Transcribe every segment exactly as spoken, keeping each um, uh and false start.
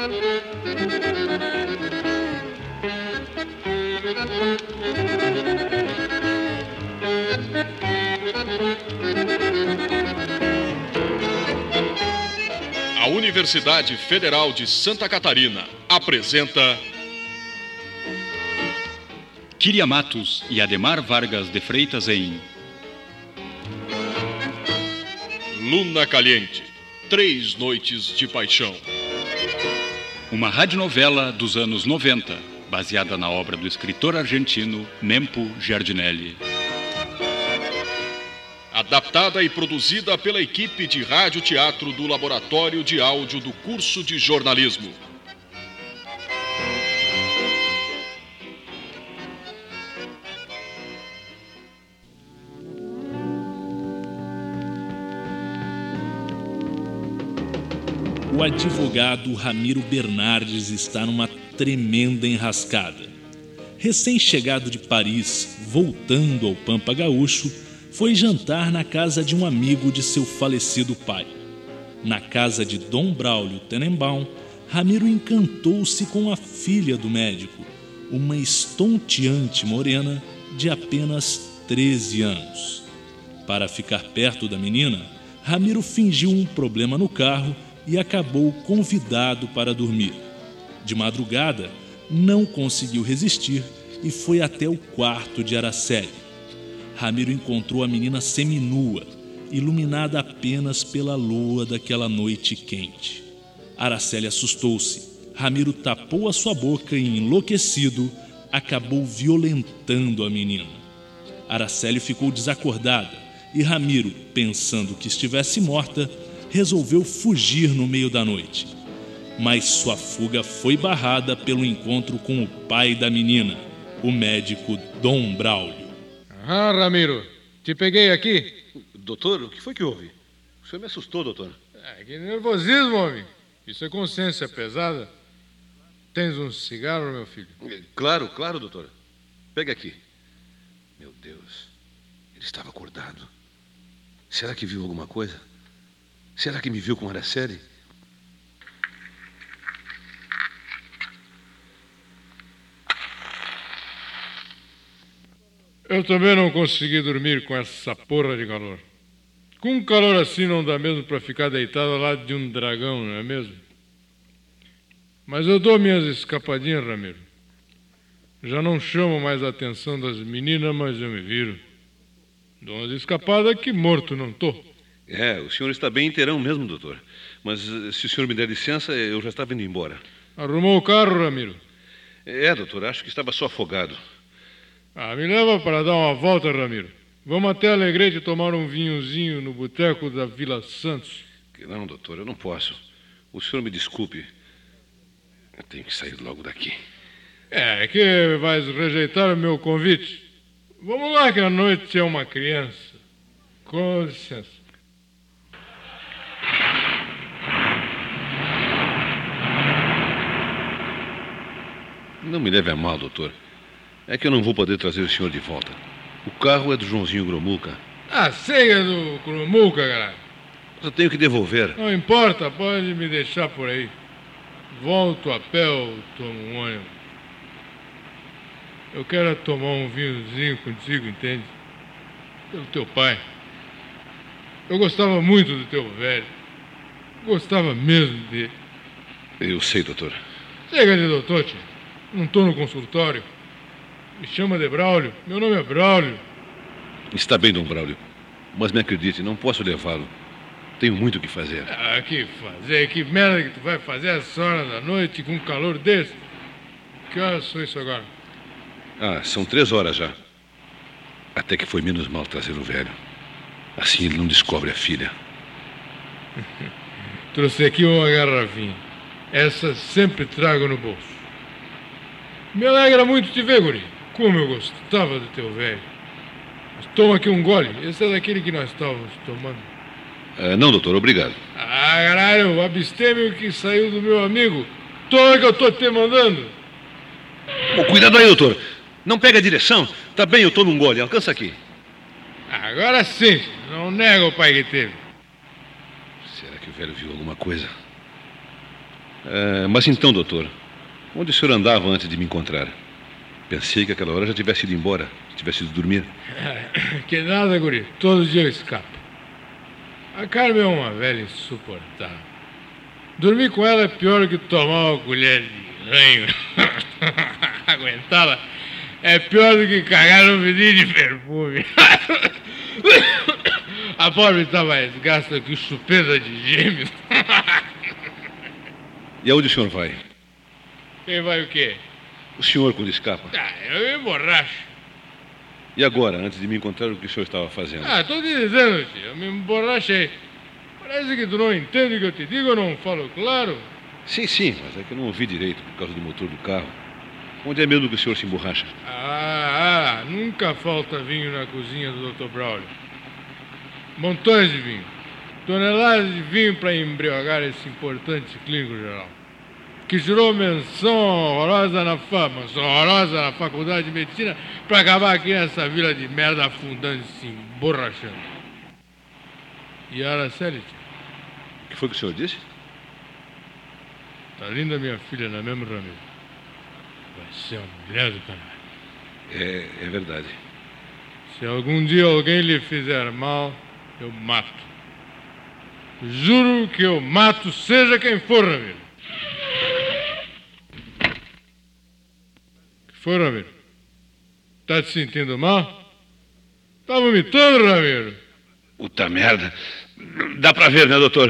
A Universidade Federal de Santa Catarina apresenta Quíria Matos e Ademar Vargas de Freitas em Luna Caliente, Três Noites de Paixão. Uma radionovela dos anos noventa, baseada na obra do escritor argentino Mempo Giardinelli. Adaptada e produzida pela equipe de rádio-teatro do Laboratório de Áudio do curso de jornalismo. O advogado Ramiro Bernardes está numa tremenda enrascada. Recém-chegado de Paris, voltando ao Pampa Gaúcho, foi jantar na casa de um amigo de seu falecido pai. Na casa de Dom Braulio Tenenbaum, Ramiro encantou-se com a filha do médico, uma estonteante morena de apenas treze anos. Para ficar perto da menina, Ramiro fingiu um problema no carro e acabou convidado para dormir. De madrugada, não conseguiu resistir e foi até o quarto de Araceli. Ramiro encontrou a menina seminua, iluminada apenas pela lua daquela noite quente. Araceli assustou-se. Ramiro tapou a sua boca e, enlouquecido, acabou violentando a menina. Araceli ficou desacordada e Ramiro, pensando que estivesse morta, resolveu fugir no meio da noite. Mas sua fuga foi barrada pelo encontro com o pai da menina, o médico Dom Braulio. Ah, Ramiro, te peguei aqui. Doutor, o que foi que houve? O senhor me assustou, doutor. É, que nervosismo, homem. Isso é consciência pesada. Tens um cigarro, meu filho? Claro, claro, doutor. Pega aqui. Meu Deus, ele estava acordado. Será que viu alguma coisa? Será que me viu com Araceli? Eu também não consegui dormir com essa porra de calor. Com um calor assim não dá mesmo para ficar deitado ao lado de um dragão, não é mesmo? Mas eu dou minhas escapadinhas, Ramiro. Já não chamo mais a atenção das meninas, mas eu me viro. Dou umas escapadas que morto não tô. É, o senhor está bem inteirão mesmo, doutor. Mas se o senhor me der licença, eu já estava indo embora. Arrumou o carro, Ramiro? É, doutor, acho que estava só afogado. Ah, me leva para dar uma volta, Ramiro. Vamos até Alegrete tomar um vinhozinho no boteco da Vila Santos. Não, doutor, eu não posso. O senhor me desculpe. Eu tenho que sair logo daqui. É, que vais rejeitar o meu convite? Vamos lá que a noite é uma criança. Com licença. Não me leve a mal, doutor. É que eu não vou poder trazer o senhor de volta. O carro é do Joãozinho Gromulca. Ah, ceia do Gromulca, caralho. Eu tenho que devolver. Não importa, pode me deixar por aí. Volto a pé ou tomo um ônibus. Eu quero tomar um vinhozinho contigo, entende? Pelo teu pai. Eu gostava muito do teu velho. Gostava mesmo dele. Eu sei, doutor. Chega de doutor, tio. Não estou no consultório. Me chama de Braulio. Meu nome é Braulio. Está bem, Dom Braulio. Mas me acredite, não posso levá-lo. Tenho muito o que fazer. Ah, que fazer? Que merda que tu vai fazer essa hora da noite com um calor desse? Que horas são isso agora? Ah, são três horas já. Até que foi menos mal trazer o velho. Assim ele não descobre a filha. Trouxe aqui uma garrafinha. Essa sempre trago no bolso. Me alegra muito te ver, guri. Como eu gostava do teu velho. Mas toma aqui um gole. Esse é daquele que nós estávamos tomando. Ah, não, doutor, obrigado. Ah, caralho, absteme o que saiu do meu amigo. Toma que eu tô te mandando. Oh, cuidado aí, doutor. Não pega a direção. Tá bem, eu tomo um gole. Alcança aqui. Agora sim. Não nego o pai que teve. Será que o velho viu alguma coisa? É, mas então, doutor, onde o senhor andava antes de me encontrar? Pensei que aquela hora já tivesse ido embora, tivesse ido dormir. Que nada, guri. Todo dia eu escapo. A Carmen é uma velha insuportável. Dormir com ela é pior que tomar uma colher de ranho. Aguentá-la é pior do que cagar um vidinho de perfume. A pobre está mais gasta que chupeta de gêmeos. E aonde o senhor vai? Quem vai o quê? O senhor quando escapa. Ah, eu me emborracho. E agora, antes de me encontrar, o que o senhor estava fazendo? Ah, estou te dizendo, tio, eu me emborrachei. Parece que tu não entende o que eu te digo, eu não falo claro. Sim, sim, mas é que eu não ouvi direito por causa do motor do carro. Onde é mesmo que o senhor se emborracha? Ah, ah, nunca falta vinho na cozinha do doutor Braulio. Montões de vinho. Toneladas de vinho para embriagar esse importante clínico geral. Que jurou menção horrorosa na fama, menção horrorosa na faculdade de medicina, para acabar aqui nessa vila de merda afundando e se emborrachando. E a Araceli? O que foi que o senhor disse? Tá linda minha filha, não é mesmo, Ramiro? Vai ser uma mulher do canal. É, é verdade. Se algum dia alguém lhe fizer mal, eu mato. Juro que eu mato, seja quem for, Ramiro. Que foi, Ramiro? Tá te sentindo mal? Tá vomitando, Ramiro? Puta merda. Dá pra ver, né, doutor?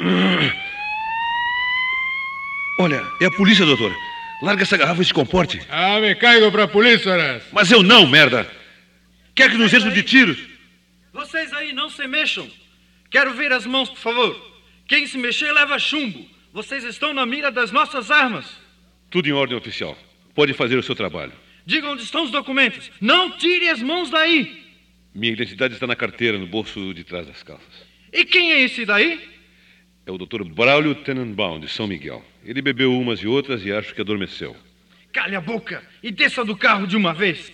Olha, é a polícia, doutor. Larga essa garrafa e se comporte. Ah, me caigo pra polícia, Horácio. Mas eu não, merda. Quer que nos encham de tiros? Vocês aí não se mexam. Quero ver as mãos, por favor. Quem se mexer leva chumbo. Vocês estão na mira das nossas armas. Tudo em ordem, oficial. Pode fazer o seu trabalho. Digam onde estão os documentos. Não tire as mãos daí. Minha identidade está na carteira, no bolso de trás das calças. E quem é esse daí? É o doutor Braulio Tenenbaum, de São Miguel. Ele bebeu umas e outras e acho que adormeceu. Cale a boca e desça do carro de uma vez.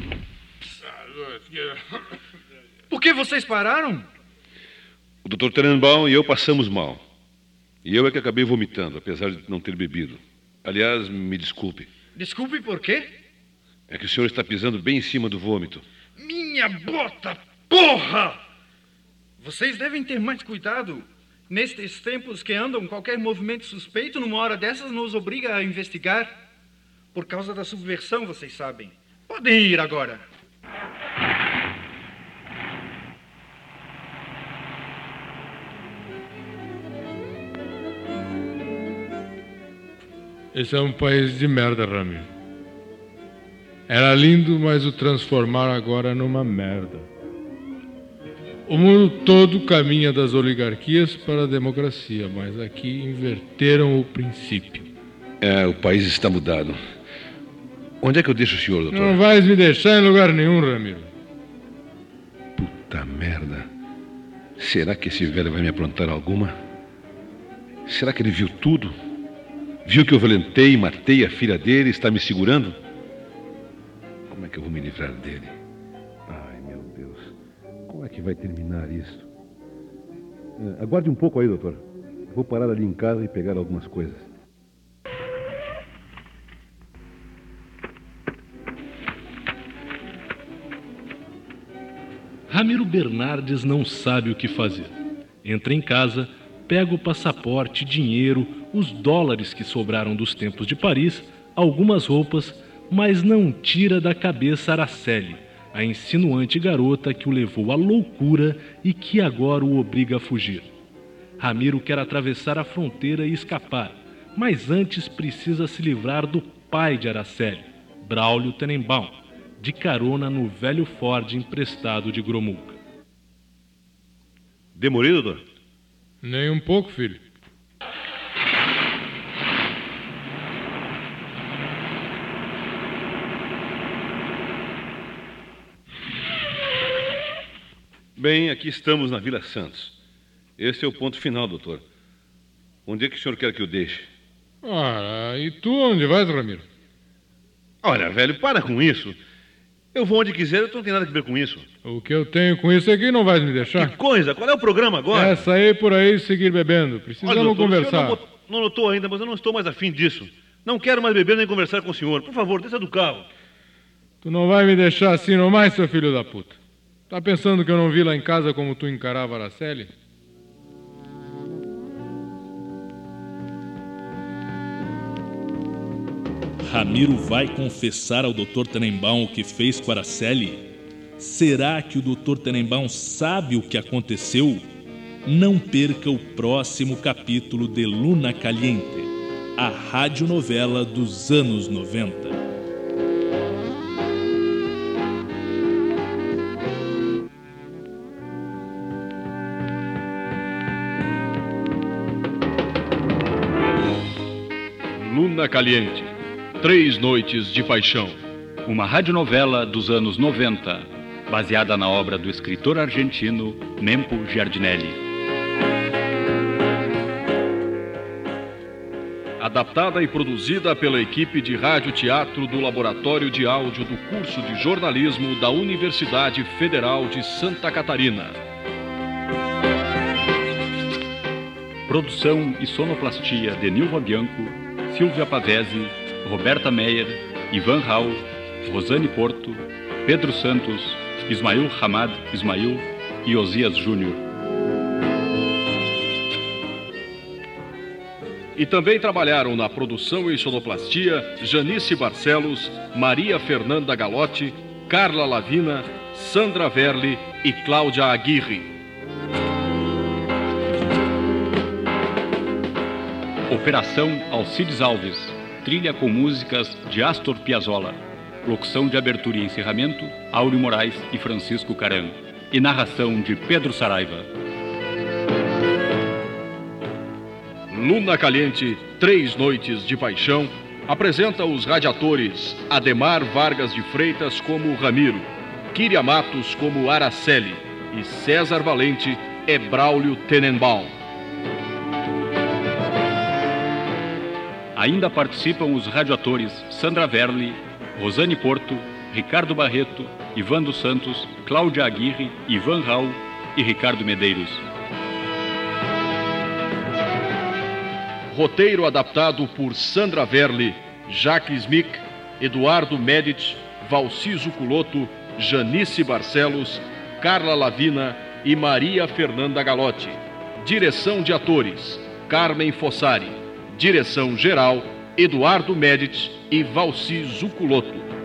Por que vocês pararam? O doutor Tenenbaum e eu passamos mal. E eu é que acabei vomitando, apesar de não ter bebido. Aliás, me desculpe. Desculpe por quê? É que o senhor está pisando bem em cima do vômito. Minha bota, porra! Vocês devem ter mais cuidado. Nestes tempos que andam, qualquer movimento suspeito, numa hora dessas, nos obriga a investigar. Por causa da subversão, vocês sabem. Podem ir agora. Esse é um país de merda, Ramiro. Era lindo, mas o transformaram agora numa merda. O mundo todo caminha das oligarquias para a democracia, mas aqui inverteram o princípio. É, o país está mudado. Onde é que eu deixo o senhor, doutor? Não vais me deixar em lugar nenhum, Ramiro. Puta merda. Será que esse velho vai me aprontar alguma? Será que ele viu tudo? Viu que eu violentei e matei a filha dele e está me segurando? Como é que eu vou me livrar dele? Ai, meu Deus. Como é que vai terminar isso? É, aguarde um pouco aí, doutor. Vou parar ali em casa e pegar algumas coisas. Ramiro Bernardes não sabe o que fazer. Entra em casa, pega o passaporte, dinheiro, os dólares que sobraram dos tempos de Paris, algumas roupas, mas não tira da cabeça Araceli, a insinuante garota que o levou à loucura e que agora o obriga a fugir. Ramiro quer atravessar a fronteira e escapar, mas antes precisa se livrar do pai de Araceli, Braulio Tenenbaum, de carona no velho Ford emprestado de Gromulca. Demorei, doutor? Nem um pouco, filho. Bem, aqui estamos na Vila Santos. Esse é o ponto final, doutor. Onde é que o senhor quer que eu deixe? Ora, e tu onde vais, Ramiro? Olha, velho, para com isso. Eu vou onde quiser, eu não tenho nada a ver com isso. O que eu tenho com isso aqui não vais me deixar? Que coisa? Qual é o programa agora? É sair por aí e seguir bebendo. Precisamos Olha, doutor, conversar. O senhor, não, Não notou ainda, mas eu não estou mais afim disso. Não quero mais beber nem conversar com o senhor. Por favor, desça do carro. Tu não vai me deixar assim nomais, seu filho da puta? Tá pensando que eu não vi lá em casa como tu encarava a Araceli? Ramiro vai confessar ao doutor Tenenbaum o que fez com Araceli? Será que o doutor Tenenbaum sabe o que aconteceu? Não perca o próximo capítulo de Luna Caliente, a radionovela dos anos noventa. Luna Caliente, Três Noites de Paixão. Uma radionovela dos anos noventa, baseada na obra do escritor argentino Mempo Giardinelli. Adaptada e produzida pela equipe de rádio-teatro do Laboratório de Áudio do curso de jornalismo da Universidade Federal de Santa Catarina. Produção e sonoplastia de Nilva Bianco, Silvia Pavese, Roberta Meyer, Ivan Raul, Rosane Porto, Pedro Santos, Ismail Hamad Ismail e Osias Júnior. E também trabalharam na produção e sonoplastia Janice Barcelos, Maria Fernanda Galotti, Carla Lavina, Sandra Verli e Cláudia Aguirre. Operação Alcides Alves, trilha com músicas de Astor Piazzolla. Locução de abertura e encerramento, Áureo Moraes e Francisco Caram. E narração de Pedro Saraiva. Luna Caliente, Três Noites de Paixão, apresenta os radiatores Ademar Vargas de Freitas como Ramiro, Kíria Matos como Araceli e César Valente é Braulio Tenenbaum. Ainda participam os radioatores Sandra Verli, Rosane Porto, Ricardo Barreto, Ivan dos Santos, Cláudia Aguirre, Ivan Raul e Ricardo Medeiros. Roteiro adaptado por Sandra Verli, Jacques Mick, Eduardo Medici, Valciso Culoto, Janice Barcelos, Carla Lavina e Maria Fernanda Galotti. Direção de atores, Carmen Fossari. Direção geral, Eduardo Medici e Valciso Culoto.